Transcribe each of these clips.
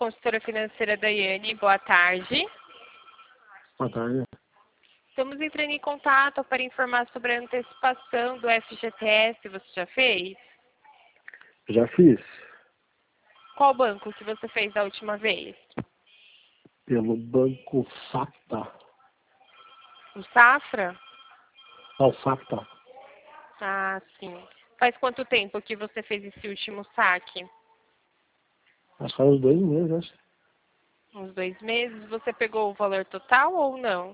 consultora financeira Daiane. Boa tarde. Boa tarde. Estamos entrando em contato para informar sobre a antecipação do FGTS. Você já fez? Já fiz. Qual banco que você fez da última vez? Pelo Banco Sapta. O Safra? Não, Sapta. Ah, sim. Faz quanto tempo que você fez esse último saque? Acho que faz uns 2 meses, acho. Uns 2 meses. Você pegou o valor total ou não?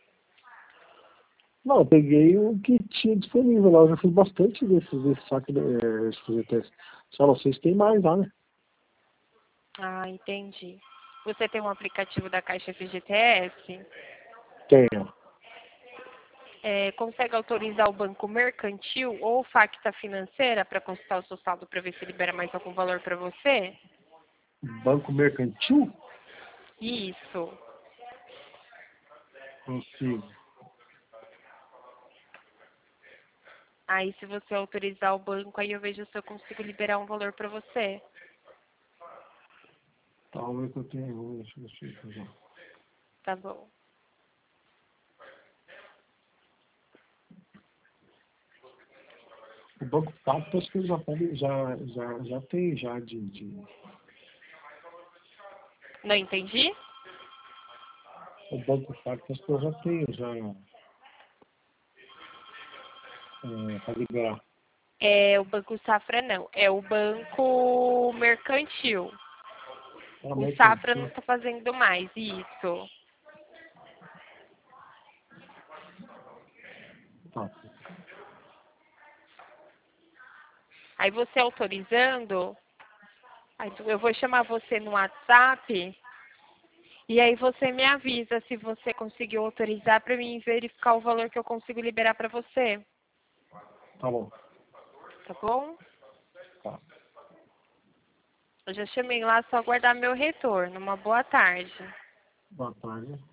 Não, eu peguei o que tinha disponível lá. Eu já fiz bastante desse saque FGTS. Só não sei se tem mais lá, né? Ah, entendi. Você tem um aplicativo da Caixa FGTS? Tenho. Consegue autorizar o banco mercantil ou Facta Financeira para consultar o seu saldo para ver se libera mais algum valor para você? Banco Mercantil? Isso. Consigo. Aí, se você autorizar o banco, aí eu vejo se eu consigo liberar um valor para você. Talvez que eu tenha. Deixa eu ver. Tá bom. O Banco Sapta, acho que ele já tem já Não entendi? O Banco Sapta, acho que eu já tenho já para liberar. O Banco Safra não. É o Banco Mercantil. O Safra não está fazendo mais. Isso. Tá. Aí você autorizando, aí eu vou chamar você no WhatsApp e aí você me avisa se você conseguiu autorizar para mim verificar o valor que eu consigo liberar para você. Tá bom. Tá bom? Tá. Eu já chamei lá, só aguardar meu retorno. Uma boa tarde. Boa tarde.